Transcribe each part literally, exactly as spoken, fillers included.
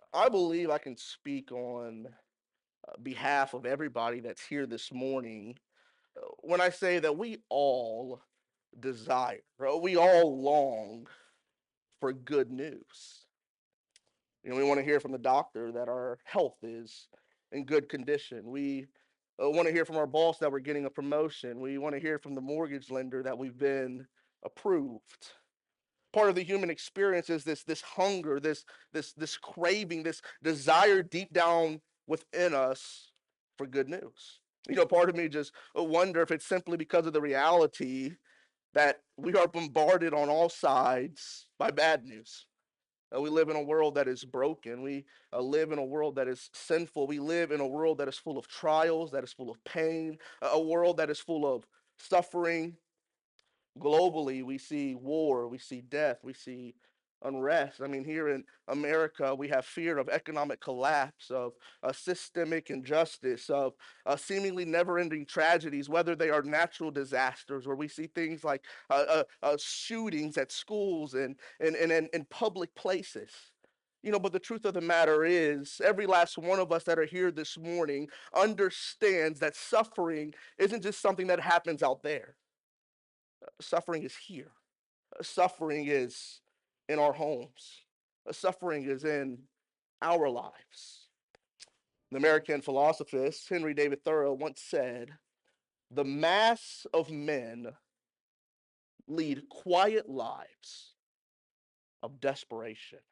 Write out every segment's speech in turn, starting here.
I believe I can speak on uh, behalf of everybody that's here this morning uh, when I say that we all desire, uh, we all long for good news. You know, we want to hear from the doctor that our health is in good condition. We uh, want to hear from our boss that we're getting a promotion. We want to hear from the mortgage lender that we've been approved. Part of the human experience is this this hunger, this this this craving, this desire deep down within us for good news. You know, part of me just wonder if it's simply because of the reality that we are bombarded on all sides by bad news. Uh, we live in a world that is broken. We uh, live in a world that is sinful. We live in a world that is full of trials, that is full of pain, a world that is full of suffering. Globally, we see war, we see death, we see unrest. I mean, here in America, we have fear of economic collapse, of uh, systemic injustice, of uh, seemingly never ending tragedies, whether they are natural disasters, or we see things like uh, uh, uh, shootings at schools and, and, and, and, and public places. You know, but the truth of the matter is, every last one of us that are here this morning understands that suffering isn't just something that happens out there. Suffering is here. Suffering is in our homes. Suffering is in our lives. The American philosophist Henry David Thoreau once said, "The mass of men lead quiet lives of desperation."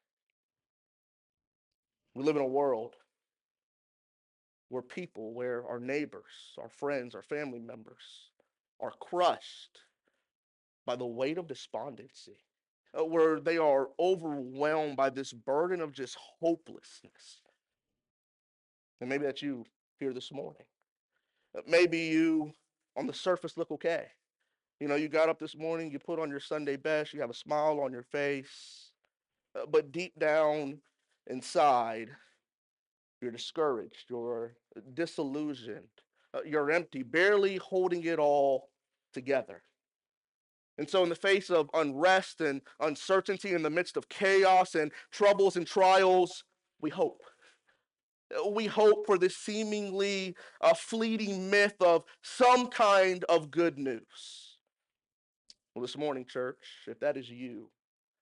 We live in a world where people, where our neighbors, our friends, our family members are crushed by the weight of despondency, uh, where they are overwhelmed by this burden of just hopelessness. And maybe that's you here this morning. Uh, Maybe you on the surface look okay. You know, you got up this morning, you put on your Sunday best, you have a smile on your face, uh, but deep down inside, you're discouraged, you're disillusioned, uh, you're empty, barely holding it all together. And so, in the face of unrest and uncertainty, in the midst of chaos and troubles and trials, we hope. We hope for this seemingly uh, fleeting myth of some kind of good news. Well, this morning, church, if that is you,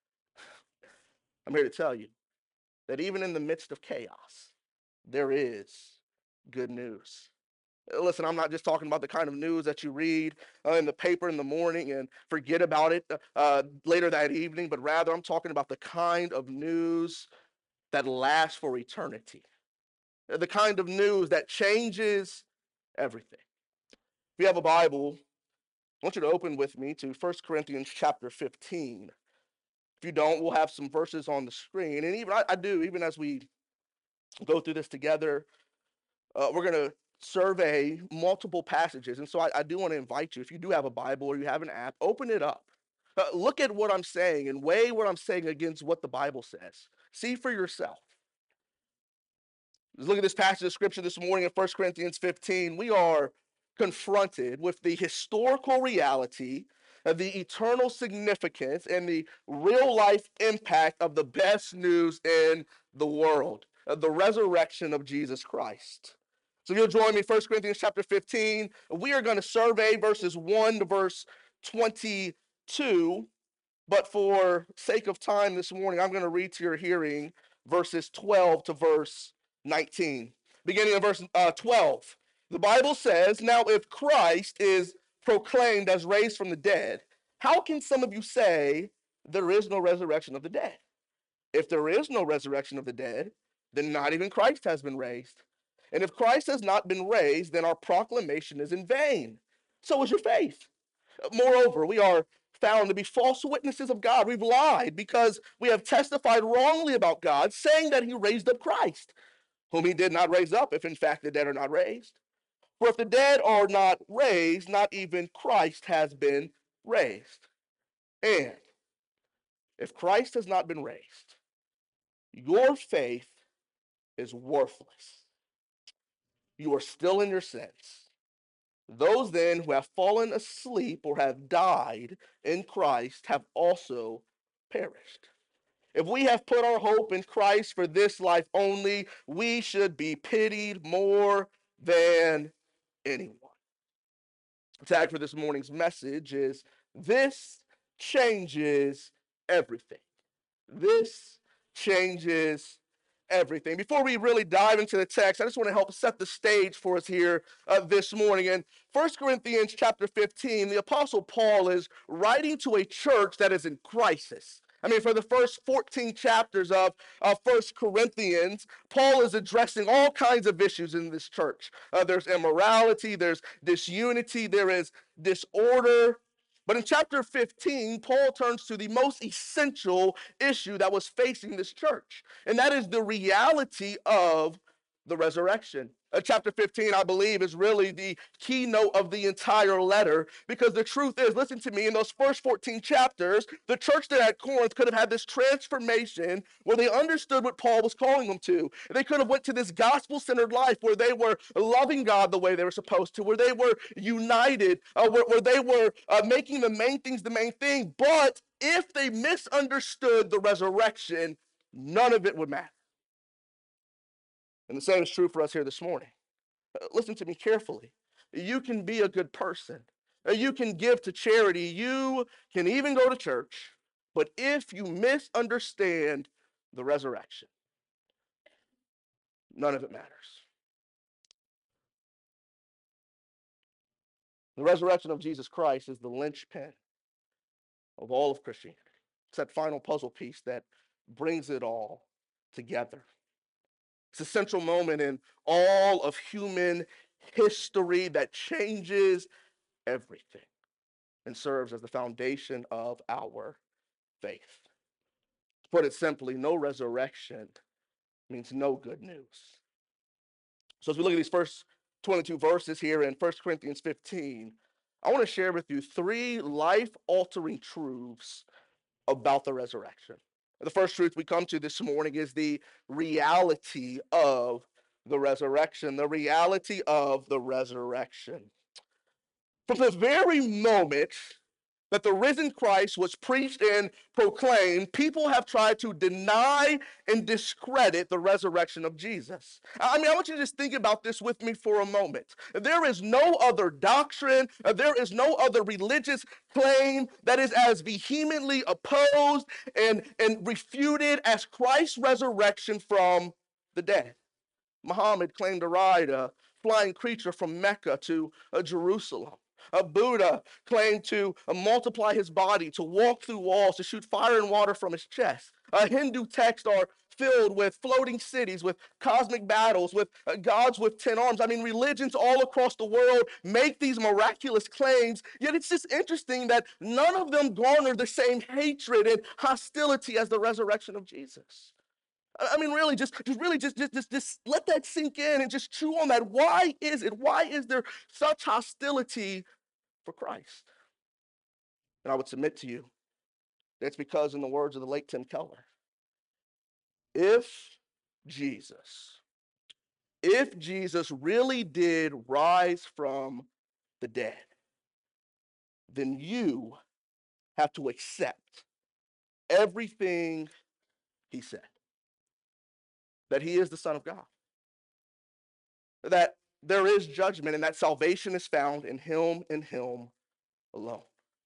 I'm here to tell you that even in the midst of chaos, there is good news. Uh, Listen, I'm not just talking about the kind of news that you read uh, in the paper in the morning and forget about it uh, uh, later that evening, but rather I'm talking about the kind of news that lasts for eternity, uh, the kind of news that changes everything. If you have a Bible, I want you to open with me to First Corinthians chapter fifteen. If you don't, we'll have some verses on the screen. And even I, I do, even as we go through this together, uh, we're going to survey multiple passages. And so I, I do want to invite you, if you do have a Bible or you have an app, open it up. Uh, look at what I'm saying and weigh what I'm saying against what the Bible says. See for yourself. Let's look at this passage of scripture this morning in First Corinthians fifteen. We are confronted with the historical reality of the eternal significance and the real life impact of the best news in the world, of the resurrection of Jesus Christ. So if you'll join me, First Corinthians chapter fifteen, we are going to survey verses one to verse twenty-two. But for sake of time this morning, I'm going to read to your hearing verses twelve to verse nineteen. Beginning in verse uh, twelve, the Bible says, "Now if Christ is proclaimed as raised from the dead, how can some of you say there is no resurrection of the dead? If there is no resurrection of the dead, then not even Christ has been raised. And if Christ has not been raised, then our proclamation is in vain. So is your faith. Moreover, we are found to be false witnesses of God. We've lied because we have testified wrongly about God, saying that he raised up Christ, whom he did not raise up, if in fact the dead are not raised. For if the dead are not raised, not even Christ has been raised. And if Christ has not been raised, your faith is worthless. You are still in your sins. Those then who have fallen asleep or have died in Christ have also perished. If we have put our hope in Christ for this life only, we should be pitied more than anyone. The tag for this morning's message is "This changes everything." This changes everything. Before we really dive into the text, I just want to help set the stage for us here uh, this morning. In First Corinthians chapter fifteen, the Apostle Paul is writing to a church that is in crisis. I mean, for the first fourteen chapters of uh, First Corinthians, Paul is addressing all kinds of issues in this church. Uh, there's immorality, there's disunity, there is disorder. But in chapter fifteen, Paul turns to the most essential issue that was facing this church, and that is the reality of the resurrection. Uh, chapter fifteen, I believe, is really the keynote of the entire letter, because the truth is, listen to me, in those first fourteen chapters, the church there at Corinth could have had this transformation where they understood what Paul was calling them to. They could have went to this gospel-centered life where they were loving God the way they were supposed to, where they were united, uh, where, where they were uh, making the main things the main thing. But if they misunderstood the resurrection, none of it would matter. And the same is true for us here this morning. Uh, Listen to me carefully. You can be a good person. Uh, You can give to charity. You can even go to church. But if you misunderstand the resurrection, none of it matters. The resurrection of Jesus Christ is the linchpin of all of Christianity. It's that final puzzle piece that brings it all together. It's a central moment in all of human history that changes everything and serves as the foundation of our faith. To put it simply, no resurrection means no good news. So as we look at these first twenty-two verses here in First Corinthians fifteen, I want to share with you three life-altering truths about the resurrection. The first truth we come to this morning is the reality of the resurrection. The reality of the resurrection. From the very moment that the risen Christ was preached and proclaimed, people have tried to deny and discredit the resurrection of Jesus. I mean, I want you to just think about this with me for a moment. There is no other doctrine, there is no other religious claim that is as vehemently opposed and, and refuted as Christ's resurrection from the dead. Muhammad claimed to ride a flying creature from Mecca to uh, Jerusalem. A Buddha claimed to uh, multiply his body, to walk through walls, to shoot fire and water from his chest. Uh, Hindu texts are filled with floating cities, with cosmic battles, with uh, gods with ten arms. I mean, religions all across the world make these miraculous claims, yet it's just interesting that none of them garner the same hatred and hostility as the resurrection of Jesus. I mean, really, just, just really just, just, just, just let that sink in and just chew on that. Why is it? Why is there such hostility for Christ? And I would submit to you, that's because, in the words of the late Tim Keller, if Jesus, if Jesus really did rise from the dead, then you have to accept everything he said. That he is the Son of God. That there is judgment and that salvation is found in him and him alone.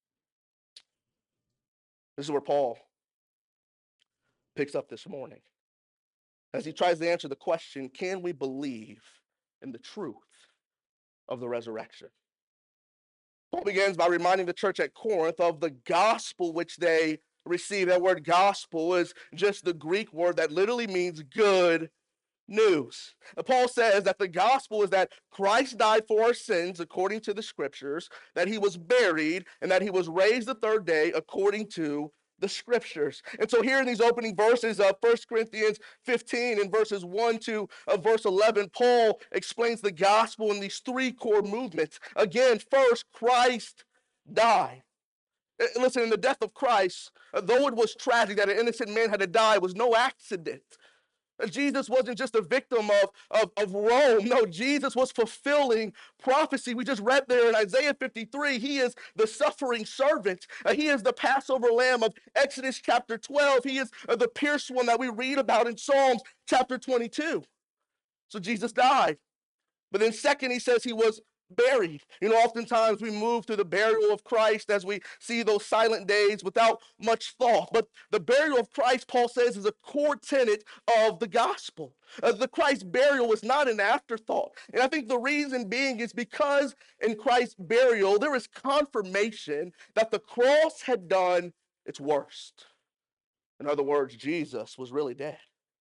This is where Paul picks up this morning as he tries to answer the question, can we believe in the truth of the resurrection? Paul begins by reminding the church at Corinth of the gospel which they received. That word gospel is just the Greek word that literally means good news. Paul says that the gospel is that Christ died for our sins according to the scriptures, that he was buried, and that he was raised the third day according to the scriptures. And so here in these opening verses of First Corinthians fifteen, in verses one to uh, verse eleven, Paul explains the gospel in these three core movements. Again, first, Christ died. Listen, in the death of Christ, though it was tragic that an innocent man had to die, it was no accident. Jesus wasn't just a victim of, of, of Rome. No, Jesus was fulfilling prophecy. We just read there in Isaiah fifty-three, he is the suffering servant. Uh, he is the Passover lamb of Exodus chapter twelve. He is uh, the pierced one that we read about in Psalms chapter twenty-two. So Jesus died. But then second, he says he was buried. You know, oftentimes we move through the burial of Christ as we see those silent days without much thought. But the burial of Christ, Paul says, is a core tenet of the gospel. Uh, the Christ burial was not an afterthought. And I think the reason being is because in Christ's burial, there is confirmation that the cross had done its worst. In other words, Jesus was really dead.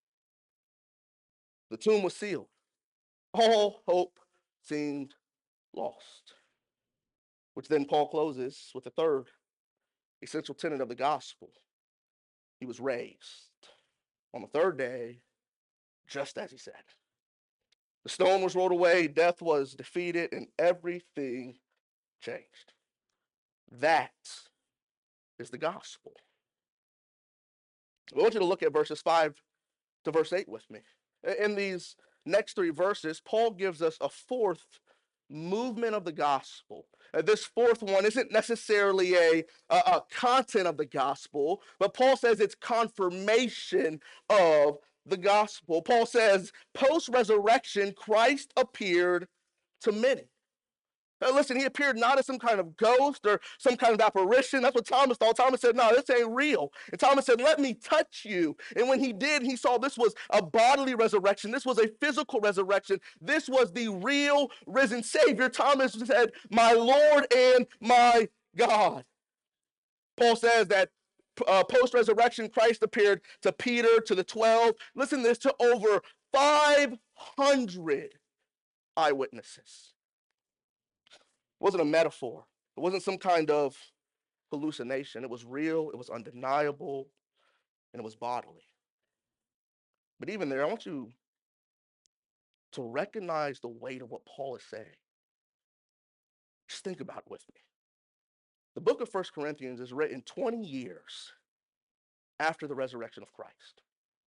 The tomb was sealed. All hope seemed lost. Which then Paul closes with the third essential tenet of the gospel. He was raised on the third day, just as he said. The stone was rolled away, death was defeated, and everything changed. That is the gospel. I want you to look at verses five to verse eight with me. In these next three verses, Paul gives us a fourth movement of the gospel. Uh, this fourth one isn't necessarily a, a, a content of the gospel, but Paul says it's confirmation of the gospel. Paul says, post-resurrection, Christ appeared to many. Now listen, he appeared not as some kind of ghost or some kind of apparition. That's what Thomas thought. Thomas said, no, this ain't real. And Thomas said, let me touch you. And when he did, he saw this was a bodily resurrection. This was a physical resurrection. This was the real risen Savior. Thomas said, my Lord and my God. Paul says that uh, post-resurrection, Christ appeared to Peter, to the twelve. Listen to this, to over five hundred eyewitnesses. It wasn't a metaphor. It wasn't some kind of hallucination. It was real, it was undeniable, and it was bodily. But even there, I want you to recognize the weight of what Paul is saying. Just think about it with me. The book of First Corinthians is written twenty years after the resurrection of Christ.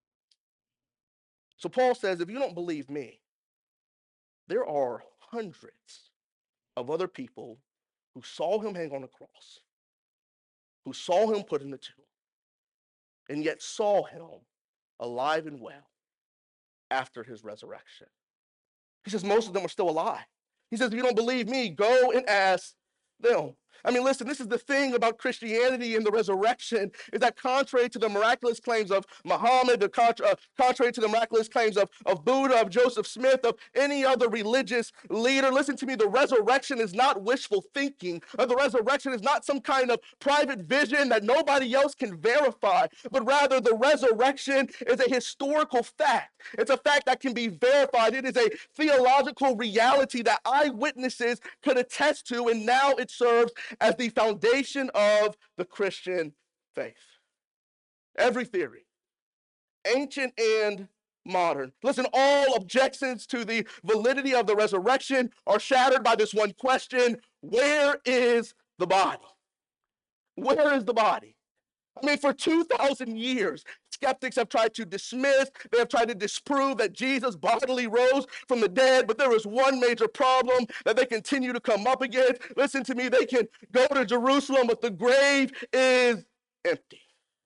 So Paul says, if you don't believe me, there are hundreds of other people who saw him hang on a cross, who saw him put in the tomb, and yet saw him alive and well after his resurrection. He says most of them are still alive. He says, if you don't believe me, go and ask them. I mean, listen, this is the thing about Christianity and the resurrection, is that contrary to the miraculous claims of Muhammad, the contra- uh, contrary to the miraculous claims of, of Buddha, of Joseph Smith, of any other religious leader, listen to me, the resurrection is not wishful thinking. Uh, the resurrection is not some kind of private vision that nobody else can verify, but rather the resurrection is a historical fact. It's a fact that can be verified. It is a theological reality that eyewitnesses could attest to, and now it serves as the foundation of the Christian faith. Every theory, ancient and modern. Listen, all objections to the validity of the resurrection are shattered by this one question: where is the body? Where is the body? I mean, for two thousand years, skeptics have tried to dismiss, they have tried to disprove that Jesus bodily rose from the dead, but there is one major problem that they continue to come up against. Listen to me, they can go to Jerusalem, but the grave is empty.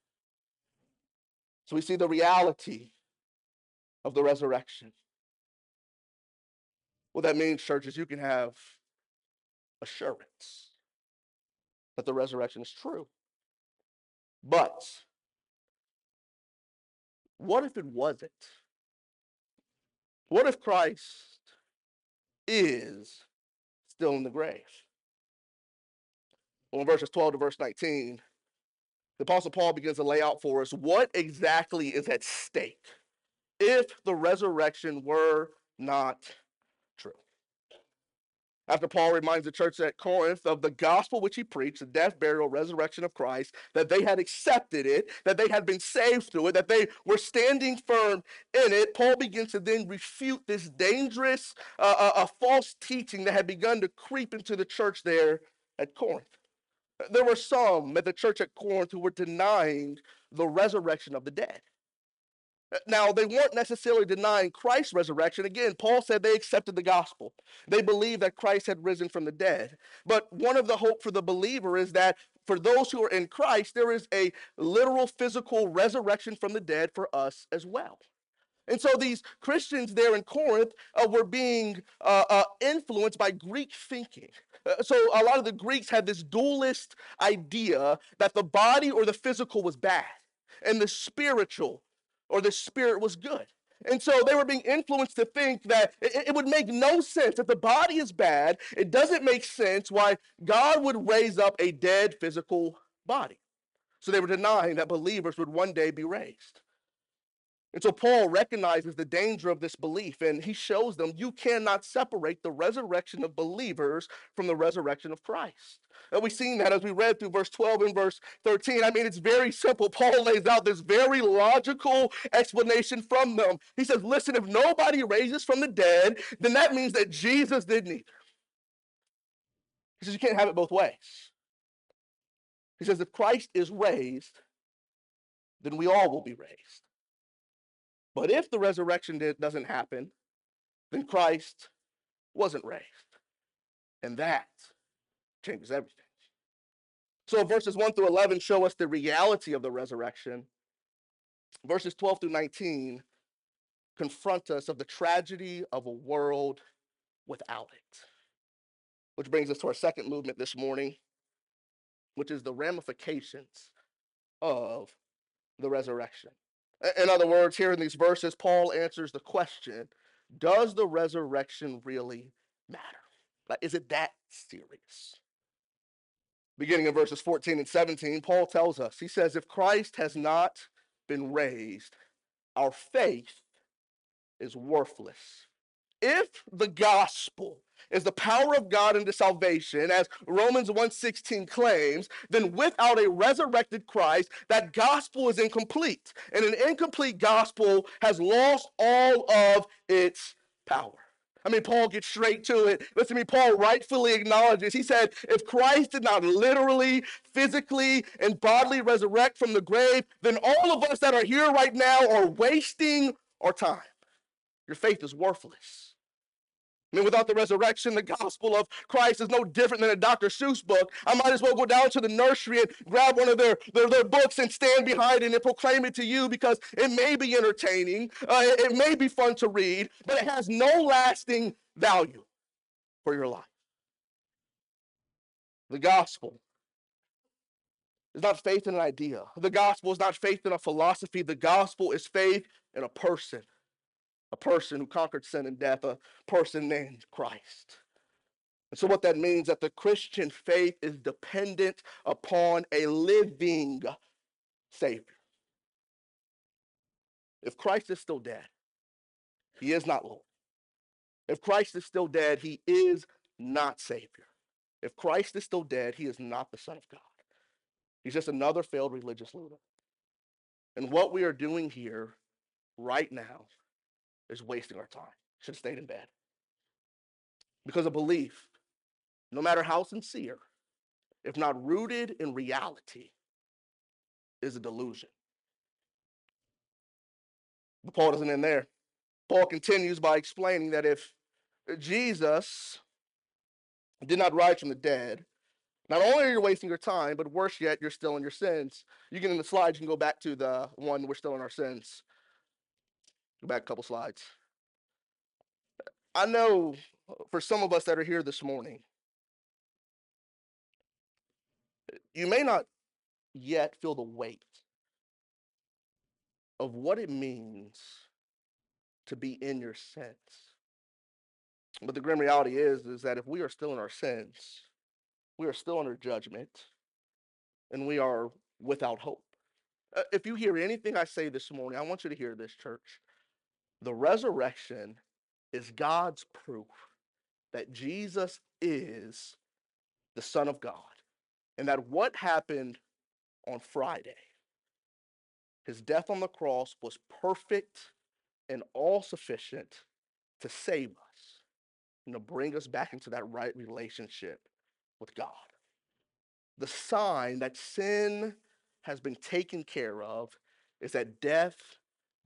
So we see the reality of the resurrection. What that means, church, is you can have assurance that the resurrection is true. But what if it wasn't? What if Christ is still in the grave? Well, in verses twelve to verse nineteen, the Apostle Paul begins to lay out for us what exactly is at stake if the resurrection were not true. After Paul reminds the church at Corinth of the gospel which he preached, the death, burial, resurrection of Christ, that they had accepted it, that they had been saved through it, that they were standing firm in it, Paul begins to then refute this dangerous, uh, uh, uh, false teaching that had begun to creep into the church there at Corinth. There were some at the church at Corinth who were denying the resurrection of the dead. Now, they weren't necessarily denying Christ's resurrection. Again, Paul said they accepted the gospel. They believed that Christ had risen from the dead. But one of the hope for the believer is that for those who are in Christ, there is a literal physical resurrection from the dead for us as well. And so these Christians there in Corinth uh, were being uh, uh, influenced by Greek thinking. Uh, so a lot of the Greeks had this dualist idea that the body or the physical was bad and the spiritual or the spirit was good. And so they were being influenced to think that it, it would make no sense. If the body is bad, it doesn't make sense why God would raise up a dead physical body. So they were denying that believers would one day be raised. And so Paul recognizes the danger of this belief, and he shows them you cannot separate the resurrection of believers from the resurrection of Christ. And we've seen that as we read through verse twelve and verse thirteen. I mean, it's very simple. Paul lays out this very logical explanation from them. He says, listen, if nobody raises from the dead, then that means that Jesus didn't either. He says, you can't have it both ways. He says, if Christ is raised, then we all will be raised. But if the resurrection doesn't happen, then Christ wasn't raised. And that changes everything. So verses one through eleven show us the reality of the resurrection. Verses twelve through nineteen confront us of the tragedy of a world without it. Which brings us to our second movement this morning, which is the ramifications of the resurrection. In other words, here in these verses, Paul answers the question, does the resurrection really matter? Like, is it that serious? Beginning in verses fourteen and seventeen, Paul tells us, he says, if Christ has not been raised, our faith is worthless. If the gospel is the power of God into salvation, as Romans one sixteen claims, then without a resurrected Christ, that gospel is incomplete. And an incomplete gospel has lost all of its power. I mean, Paul gets straight to it. Listen to me, Paul rightfully acknowledges. He said, if Christ did not literally, physically, and bodily resurrect from the grave, then all of us that are here right now are wasting our time. Your faith is worthless. I mean, without the resurrection, the gospel of Christ is no different than a Doctor Seuss book. I might as well go down to the nursery and grab one of their, their, their books and stand behind it and proclaim it to you because it may be entertaining, uh, it, it may be fun to read, but it has no lasting value for your life. The gospel is not faith in an idea. The gospel is not faith in a philosophy. The gospel is faith in a person. A person who conquered sin and death, a person named Christ. And so what that means is that the Christian faith is dependent upon a living Savior. If Christ is still dead, he is not Lord. If Christ is still dead, he is not Savior. If Christ is still dead, he is not the Son of God. He's just another failed religious leader. And what we are doing here right now is wasting our time. Should have stayed in bed. Because a belief, no matter how sincere, if not rooted in reality, is a delusion. But Paul doesn't end there. Paul continues by explaining that if Jesus did not rise from the dead, not only are you wasting your time, but worse yet, you're still in your sins. You can, in the slides, you can go back to the one, we're still in our sins. Go back a couple slides. I know for some of us that are here this morning, you may not yet feel the weight of what it means to be in your sins. But the grim reality is, is that if we are still in our sins, we are still under judgment, and we are without hope. Uh, if you hear anything I say this morning, I want you to hear this, church. The resurrection is God's proof that Jesus is the Son of God, and that what happened on Friday, his death on the cross, was perfect and all sufficient to save us and to bring us back into that right relationship with God. The sign that sin has been taken care of is that death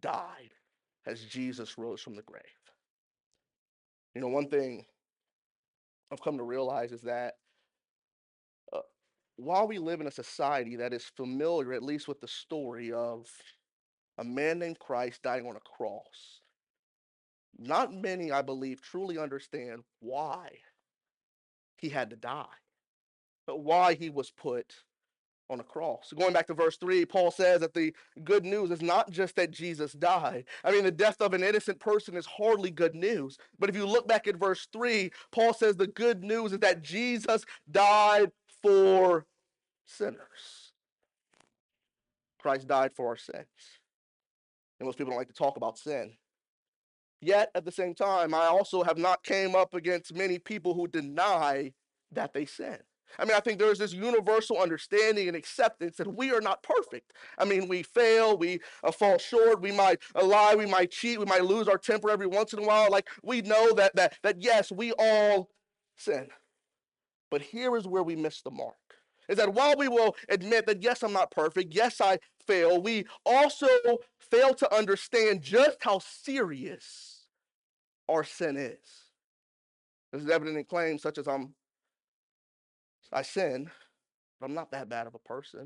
died as Jesus rose from the grave. You know, one thing I've come to realize is that uh, while we live in a society that is familiar, at least with the story of a man named Christ dying on a cross, not many, I believe, truly understand why he had to die, but why he was put on a cross. So going back to verse three, Paul says that the good news is not just that Jesus died. I mean, the death of an innocent person is hardly good news. But if you look back at verse three, Paul says the good news is that Jesus died for sinners. Christ died for our sins. And most people don't like to talk about sin. Yet, at the same time, I also have not came up against many people who deny that they sin. I mean, I think there's this universal understanding and acceptance that we are not perfect. I mean, we fail, we uh, fall short, we might uh, lie, we might cheat, we might lose our temper every once in a while. Like, we know that that that yes, we all sin. But here is where we miss the mark. Is that while we will admit that yes, I'm not perfect, yes, I fail, we also fail to understand just how serious our sin is. This is evident in claims such as I'm I sin, but I'm not that bad of a person.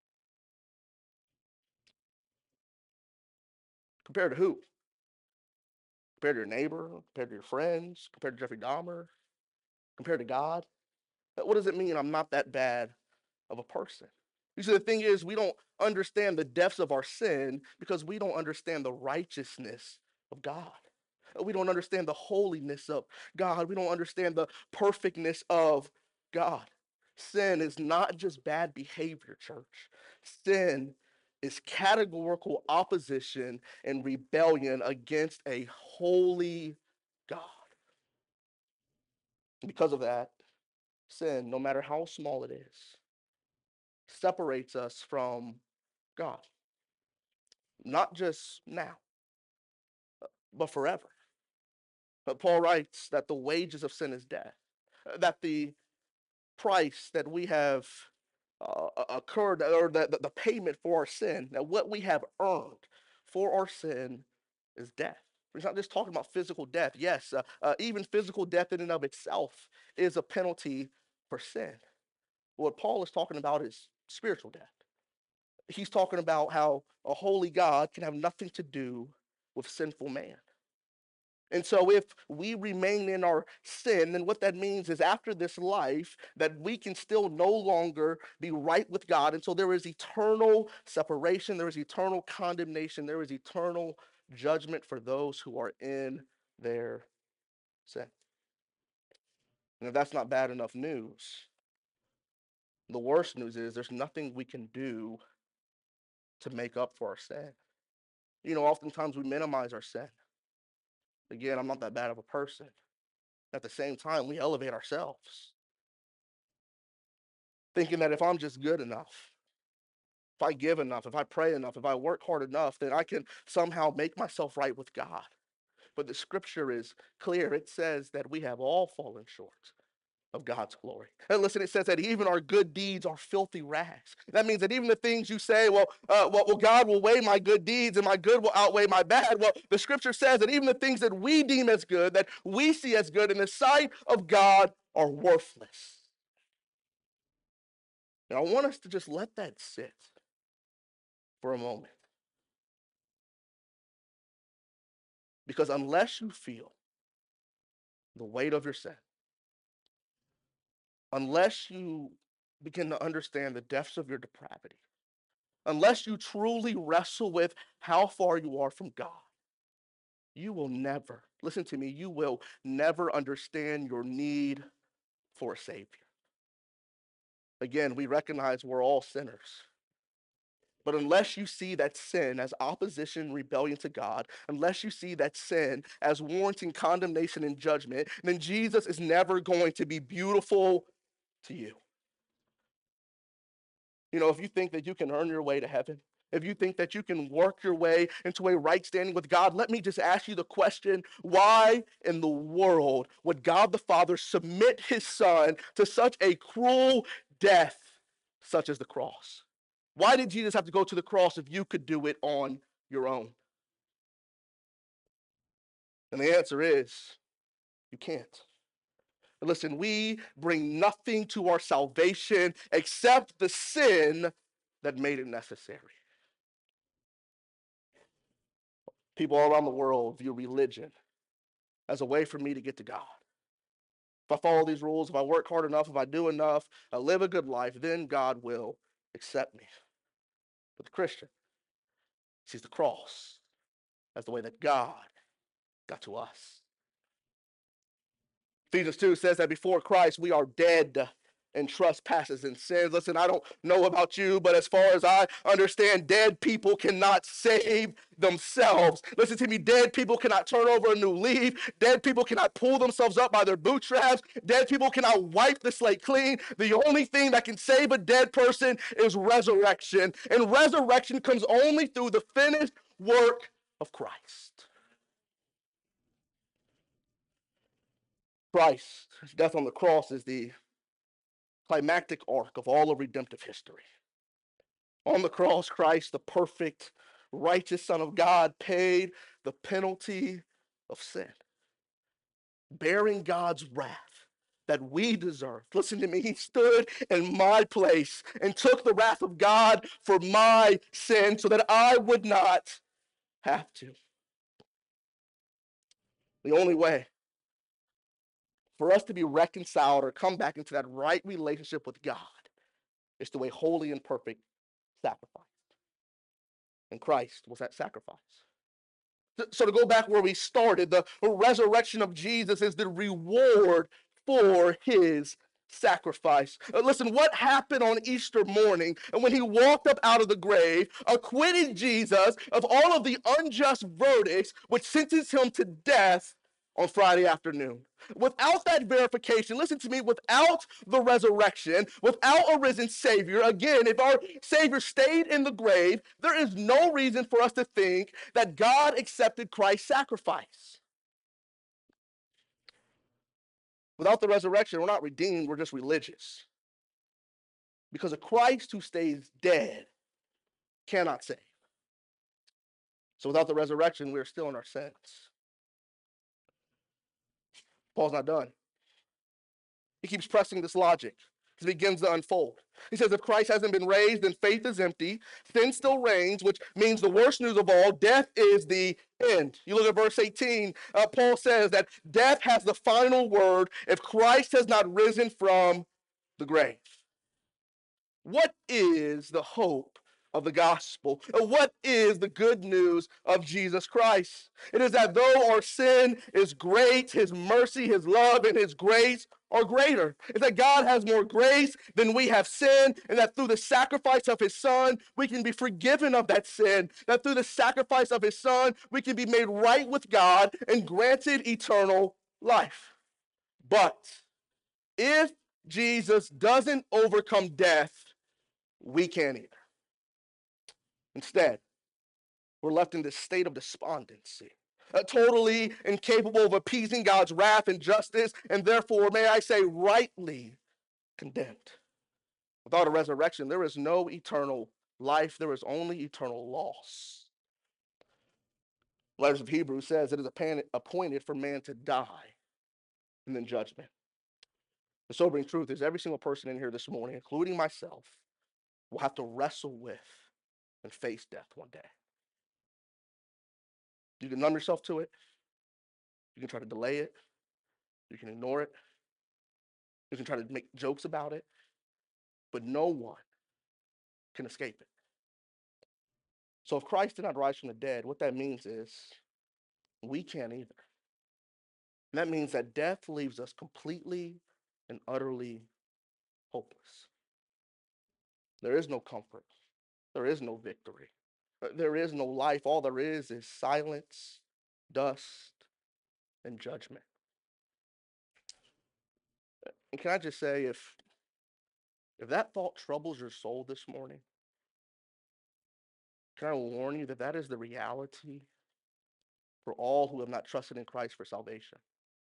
Compared to who? Compared to your neighbor, compared to your friends, compared to Jeffrey Dahmer, compared to God? What does it mean I'm not that bad of a person? You see, the thing is, we don't understand the depths of our sin because we don't understand the righteousness of God. We don't understand the holiness of God. We don't understand the perfectness of God. Sin is not just bad behavior, church. Sin is categorical opposition and rebellion against a holy God. Because of that, sin, no matter how small it is, separates us from God. Not just now, but forever. But Paul writes that the wages of sin is death, that the price that we have uh, occurred, or the, the payment for our sin, that what we have earned for our sin is death. He's not just talking about physical death. Yes, uh, uh, even physical death in and of itself is a penalty for sin. What Paul is talking about is spiritual death. He's talking about how a holy God can have nothing to do with sinful man. And so if we remain in our sin, then what that means is after this life, that we can still no longer be right with God. And so there is eternal separation, there is eternal condemnation, there is eternal judgment for those who are in their sin. And if that's not bad enough news, the worst news is there's nothing we can do to make up for our sin. You know, oftentimes we minimize our sin. Again, I'm not that bad of a person. At the same time, we elevate ourselves, thinking that if I'm just good enough, if I give enough, if I pray enough, if I work hard enough, then I can somehow make myself right with God. But the scripture is clear. It says that we have all fallen short of God's glory. And listen, it says that even our good deeds are filthy rags. That means that even the things you say, well, uh, well, well, God will weigh my good deeds and my good will outweigh my bad. Well, the scripture says that even the things that we deem as good, that we see as good in the sight of God, are worthless. And I want us to just let that sit for a moment. Because unless you feel the weight of your sin, unless you begin to understand the depths of your depravity, unless you truly wrestle with how far you are from God, you will never, listen to me, you will never understand your need for a Savior. Again, we recognize we're all sinners. But unless you see that sin as opposition, rebellion to God, unless you see that sin as warranting condemnation and judgment, then Jesus is never going to be beautiful to you. You know, if you think that you can earn your way to heaven, if you think that you can work your way into a right standing with God, let me just ask you the question, why in the world would God the Father submit his Son to such a cruel death such as the cross? Why did Jesus have to go to the cross if you could do it on your own? And the answer is, you can't. Listen, we bring nothing to our salvation except the sin that made it necessary. People all around the world view religion as a way for me to get to God. If I follow these rules, if I work hard enough, if I do enough, I live a good life, then God will accept me. But the Christian sees the cross as the way that God got to us. Ephesians two says that before Christ, we are dead in trespasses and sins. Listen, I don't know about you, but as far as I understand, dead people cannot save themselves. Listen to me, dead people cannot turn over a new leaf. Dead people cannot pull themselves up by their bootstraps. Dead people cannot wipe the slate clean. The only thing that can save a dead person is resurrection. And resurrection comes only through the finished work of Christ. Christ, his death on the cross is the climactic arc of all of redemptive history. On the cross, Christ, the perfect, righteous Son of God, paid the penalty of sin, bearing God's wrath that we deserve. Listen to me, he stood in my place and took the wrath of God for my sin so that I would not have to. The only way for us to be reconciled or come back into that right relationship with God is through a holy and perfect sacrifice. And Christ was that sacrifice. So to go back where we started, the resurrection of Jesus is the reward for his sacrifice. Uh, listen, what happened on Easter morning and when he walked up out of the grave, acquitted Jesus of all of the unjust verdicts which sentenced him to death on Friday afternoon. Without that verification, listen to me, without the resurrection, without a risen Savior, again, if our Savior stayed in the grave, there is no reason for us to think that God accepted Christ's sacrifice. Without the resurrection, we're not redeemed, we're just religious. Because a Christ who stays dead cannot save. So without the resurrection, we're still in our sins. Paul's not done. He keeps pressing this logic as it begins to unfold. He says, if Christ hasn't been raised, then faith is empty. Sin still reigns, which means the worst news of all, death is the end. You look at verse eighteen, uh, Paul says that death has the final word if Christ has not risen from the grave. What is the hope of the gospel? What is the good news of Jesus Christ? It is that though our sin is great, his mercy, his love, and his grace are greater. It's that God has more grace than we have sin, and that through the sacrifice of his son, we can be forgiven of that sin. That through the sacrifice of his son, we can be made right with God and granted eternal life. But if Jesus doesn't overcome death, we can't either. Instead, we're left in this state of despondency, uh, totally incapable of appeasing God's wrath and justice, and therefore, may I say, rightly condemned. Without a resurrection, there is no eternal life. There is only eternal loss. The letters of Hebrews says it is appointed for man to die and then judgment. The sobering truth is every single person in here this morning, including myself, will have to wrestle with and face death one day. You can numb yourself to it. You can try to delay it. You can ignore it. You can try to make jokes about it. But no one can escape it. So if Christ did not rise from the dead, what that means is we can't either. And that means that death leaves us completely and utterly hopeless. There is no comfort. There is no victory. There is no life. All there is is silence, dust, and judgment. And can I just say, if, if that thought troubles your soul this morning, can I warn you that that is the reality for all who have not trusted in Christ for salvation?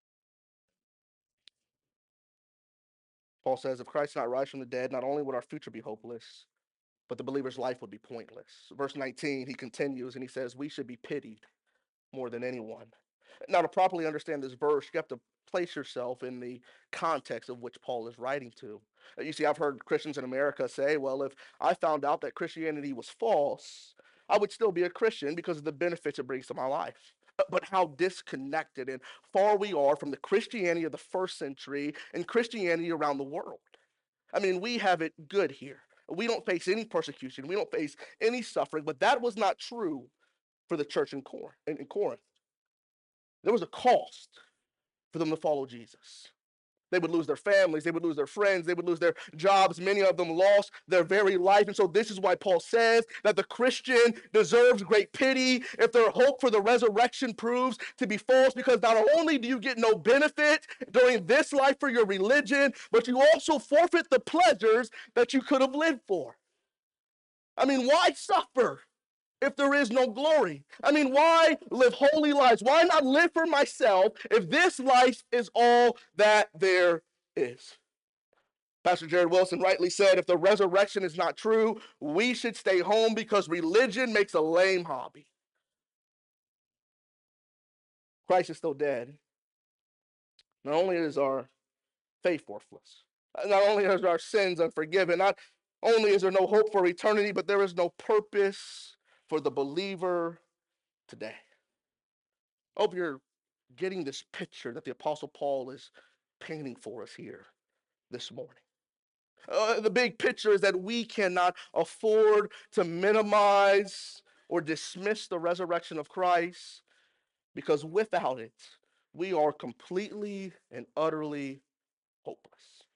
Paul says, if Christ did not rise from the dead, not only would our future be hopeless, but the believer's life would be pointless. Verse nineteen, he continues and he says, we should be pitied more than anyone. Now, to properly understand this verse, you have to place yourself in the context of which Paul is writing to. Uh, You see, I've heard Christians in America say, well, if I found out that Christianity was false, I would still be a Christian because of the benefits it brings to my life. Uh, But how disconnected and far we are from the Christianity of the first century and Christianity around the world. I mean, we have it good here. We don't face any persecution. We don't face any suffering, but that was not true for the church in Corinth. In Corinth. There was a cost for them to follow Jesus. They would lose their families, they would lose their friends, they would lose their jobs. Many of them lost their very life. And so, this is why Paul says that the Christian deserves great pity if their hope for the resurrection proves to be false, because not only do you get no benefit during this life for your religion, but you also forfeit the pleasures that you could have lived for. I mean, why suffer if there is no glory? I mean, why live holy lives? Why not live for myself if this life is all that there is? Pastor Jared Wilson rightly said, if the resurrection is not true, we should stay home because religion makes a lame hobby. Christ is still dead. Not only is our faith worthless, not only is our sins unforgiven, not only is there no hope for eternity, but there is no purpose for the believer today. I hope you're getting this picture that the Apostle Paul is painting for us here this morning. Uh, the big picture is that we cannot afford to minimize or dismiss the resurrection of Christ, because without it, we are completely and utterly hopeless.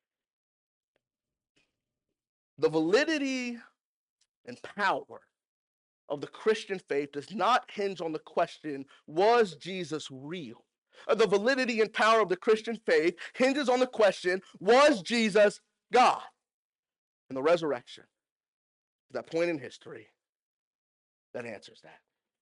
The validity and power of the Christian faith does not hinge on the question, was Jesus real? Uh, The validity and power of the Christian faith hinges on the question, was Jesus God? And the resurrection is that point in history that answers that.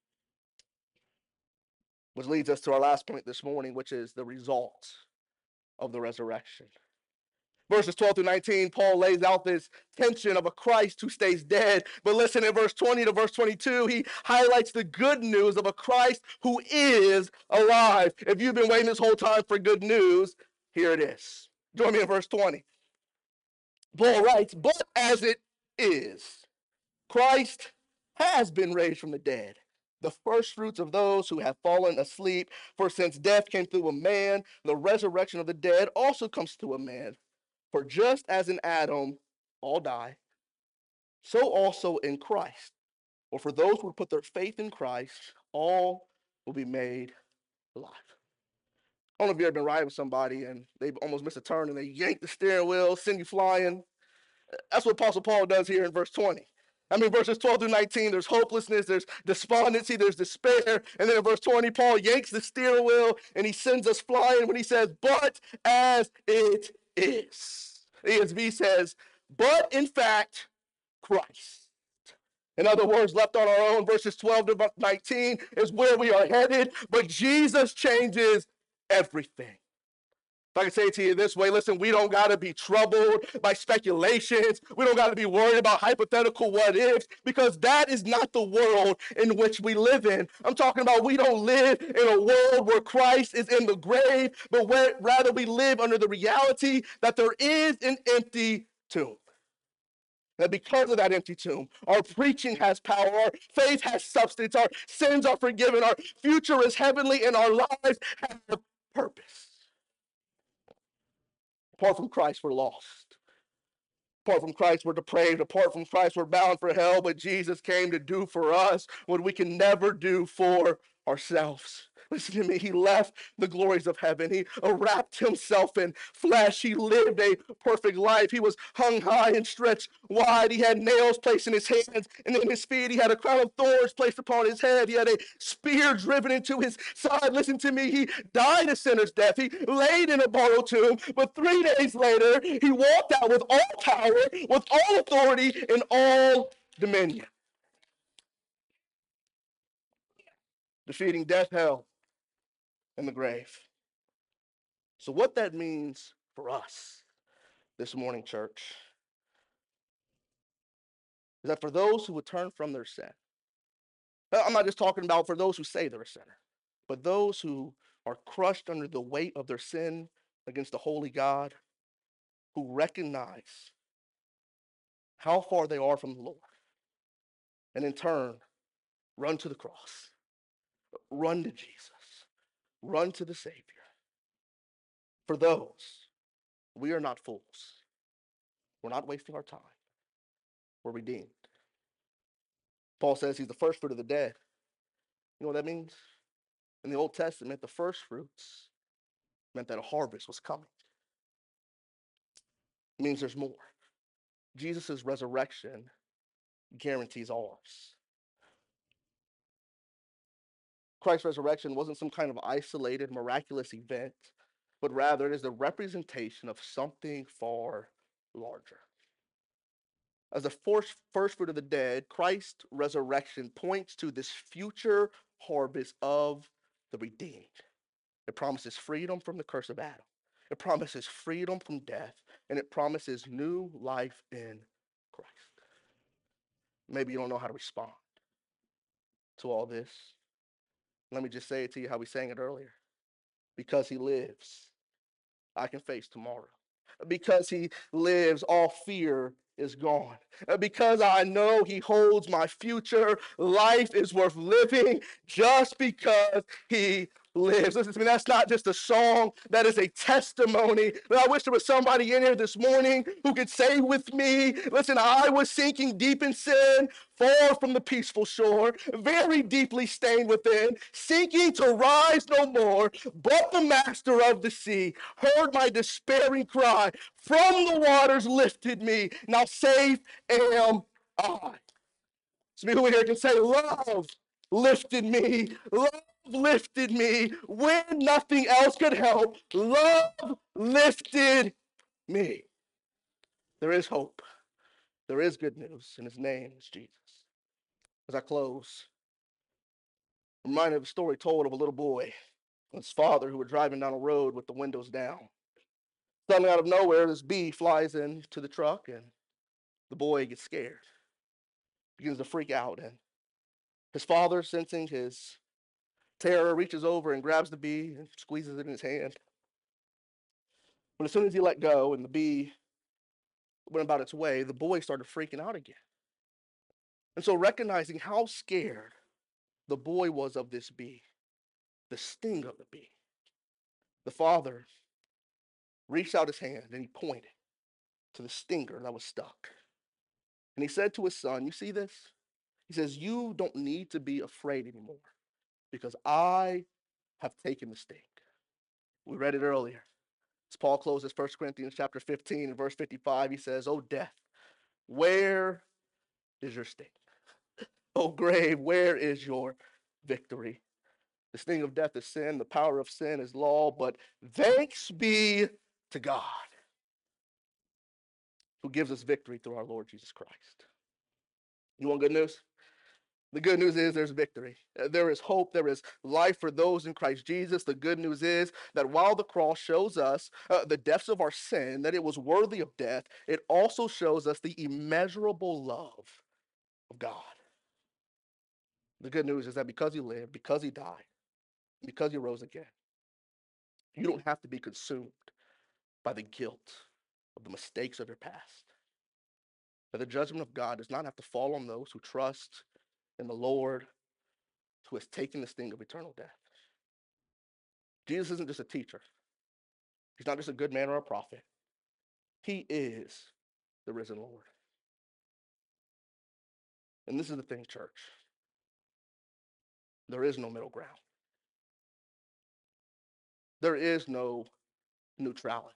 Which leads us to our last point this morning, which is the result of the resurrection. Verses twelve through nineteen, Paul lays out this tension of a Christ who stays dead. But listen, in verse twenty to verse twenty-two, he highlights the good news of a Christ who is alive. If you've been waiting this whole time for good news, here it is. Join me in verse twenty. Paul writes, but as it is, Christ has been raised from the dead, the first fruits of those who have fallen asleep. For since death came through a man, the resurrection of the dead also comes through a man. For just as in Adam all die, so also in Christ. Or for those who put their faith in Christ, all will be made alive. I don't know if you've ever been riding with somebody and they almost miss a turn and they yank the steering wheel, send you flying. That's what Apostle Paul does here in verse twenty. I mean, verses twelve through nineteen, there's hopelessness, there's despondency, there's despair. And then in verse twenty, Paul yanks the steering wheel and he sends us flying when he says, but as it is. E S V says, but in fact, Christ. In other words, left on our own, verses twelve to nineteen is where we are headed, but Jesus changes everything. If I can say it to you this way, listen, we don't got to be troubled by speculations. We don't got to be worried about hypothetical what ifs, because that is not the world in which we live in. I'm talking about we don't live in a world where Christ is in the grave, but where, rather we live under the reality that there is an empty tomb. That because of that empty tomb, our preaching has power, our faith has substance, our sins are forgiven, our future is heavenly, and our lives have purpose. Apart from Christ, we're lost. Apart from Christ, we're depraved. Apart from Christ, we're bound for hell. But Jesus came to do for us what we can never do for ourselves. Listen to me. He left the glories of heaven. He wrapped himself in flesh. He lived a perfect life. He was hung high and stretched wide. He had nails placed in his hands and in his feet. He had a crown of thorns placed upon his head. He had a spear driven into his side. Listen to me. He died a sinner's death. He laid in a borrowed tomb. But three days later, he walked out with all power, with all authority, and all dominion, defeating death, hell, and the grave. So what that means for us this morning, church, is that for those who would turn from their sin, I'm not just talking about for those who say they're a sinner, but those who are crushed under the weight of their sin against the holy God, who recognize how far they are from the Lord, and in turn, run to the cross, run to Jesus, run to the Savior. For those, we are not fools. We're not wasting our time. We're redeemed. Paul says he's the first fruit of the dead. You know what that means? In the Old Testament, the first fruits meant that a harvest was coming. It means there's more. Jesus' resurrection guarantees ours. Christ's resurrection wasn't some kind of isolated, miraculous event, but rather it is the representation of something far larger. As the first, first fruit of the dead, Christ's resurrection points to this future harvest of the redeemed. It promises freedom from the curse of Adam. It promises freedom from death, and it promises new life in Christ. Maybe you don't know how to respond to all this. Let me just say it to you how we sang it earlier. Because he lives, I can face tomorrow. Because he lives, all fear is gone. Because I know he holds my future, life is worth living just because he lives. Listen to me, that's not just a song, that is a testimony. I wish there was somebody in here this morning who could say with me, listen, I was sinking deep in sin, far from the peaceful shore, very deeply stained within, sinking to rise no more, but the master of the sea heard my despairing cry, from the waters lifted me, now safe am I. Some people here can say, love lifted me, love lifted me when nothing else could help. Love lifted me. There is hope. There is good news, and his name is Jesus. As I close, I'm reminded of a story told of a little boy and his father who were driving down a road with the windows down. Suddenly, out of nowhere, this bee flies into the truck, and the boy gets scared, begins to freak out, and his father, sensing his terror, reaches over and grabs the bee and squeezes it in his hand. But as soon as he let go and the bee went about its way, the boy started freaking out again. And so, recognizing how scared the boy was of this bee, the sting of the bee, the father reached out his hand and he pointed to the stinger that was stuck. And he said to his son, you see this? He says, you don't need to be afraid anymore because I have taken the sting. We read it earlier. As Paul closes First Corinthians chapter fifteen and verse fifty-five, he says, oh death, where is your sting? Oh grave, where is your victory? The sting of death is sin, the power of sin is law, but thanks be to God who gives us victory through our Lord Jesus Christ. You want good news? The good news is there's victory. There is hope. There is life for those in Christ Jesus. The good news is that while the cross shows us uh, the depths of our sin, that it was worthy of death, it also shows us the immeasurable love of God. The good news is that because he lived, because he died, because he rose again, you don't have to be consumed by the guilt of the mistakes of your past. That the judgment of God does not have to fall on those who trust in the Lord who has taken the sting of eternal death. Jesus isn't just a teacher. He's not just a good man or a prophet. He is the risen Lord. And this is the thing, church. There is no middle ground. There is no neutrality.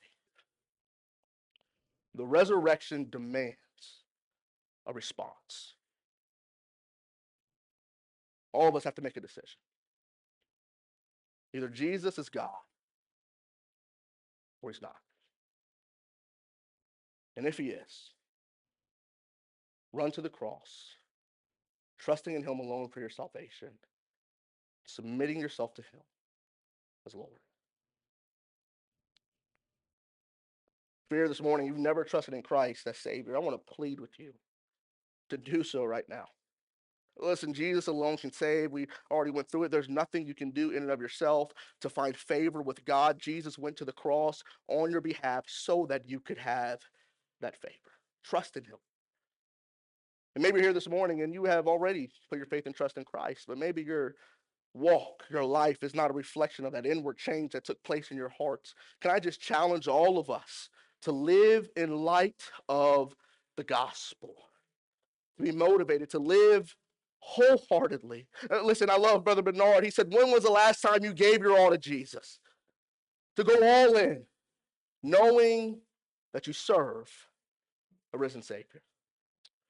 The resurrection demands a response. All of us have to make a decision. Either Jesus is God or he's not. And if he is, run to the cross, trusting in him alone for your salvation, submitting yourself to him as Lord. If you're here this morning, you've never trusted in Christ as Savior, I want to plead with you to do so right now. Listen, Jesus alone can save. We already went through it. There's nothing you can do in and of yourself to find favor with God. Jesus went to the cross on your behalf so that you could have that favor. Trust in him. And maybe you're here this morning and you have already put your faith and trust in Christ, but maybe your walk, your life is not a reflection of that inward change that took place in your hearts. Can I just challenge all of us to live in light of the gospel? To be motivated, to live wholeheartedly. Uh, listen, I love Brother Bernard. He said, when was the last time you gave your all to Jesus? To go all in, knowing that you serve a risen Savior.